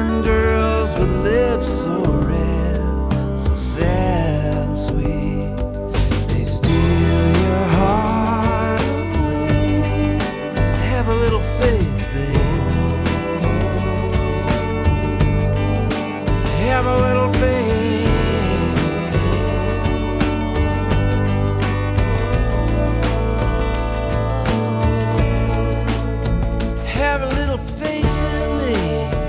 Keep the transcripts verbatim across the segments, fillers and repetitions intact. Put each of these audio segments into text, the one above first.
Eastern girls with lips so red, so sad and sweet. They steal your heart away. Have a little faith, babe. Have a little faith. Have a little faith in me.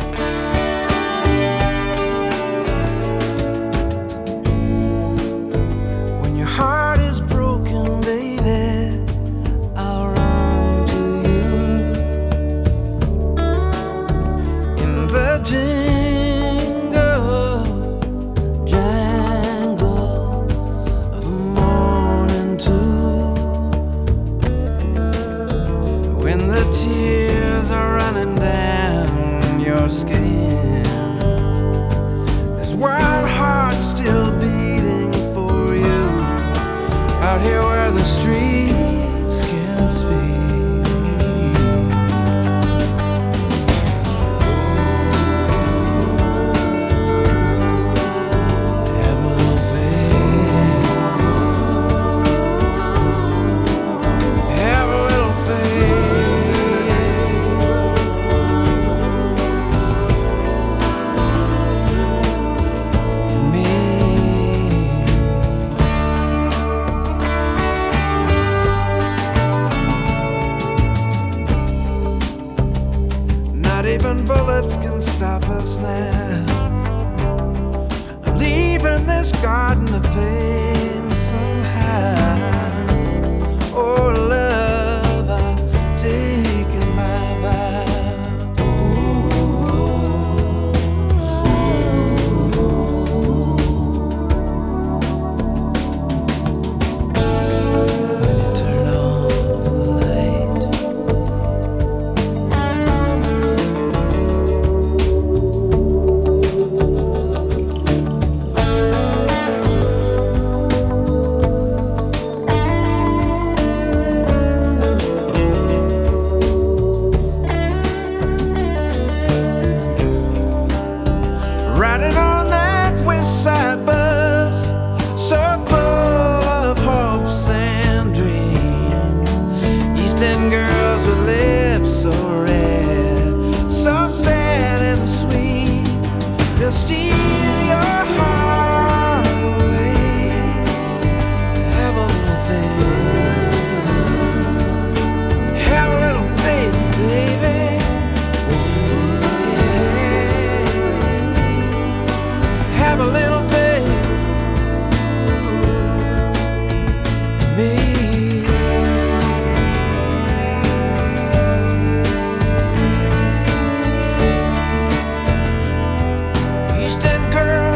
When your heart is broken, baby, I'll run to you. In the jingle, jangle of the morning dew. When the tears are running down your skin, there's one heart still beating for you, out here where the streets can speak. Have a little faith. Have a little faith. Me. Not even bullets can stop us now. I'm leaving this garden of pain somehow. Oh, love, I'm taking my vow. When you turn off the light, riding on that west side bus, so full of hopes and dreams. Eastern girls with lips so red, so sad and sweet. They'll steal your heart away. Have a little faith. Have a little faith, baby. Have a little faith in me. Eastern girl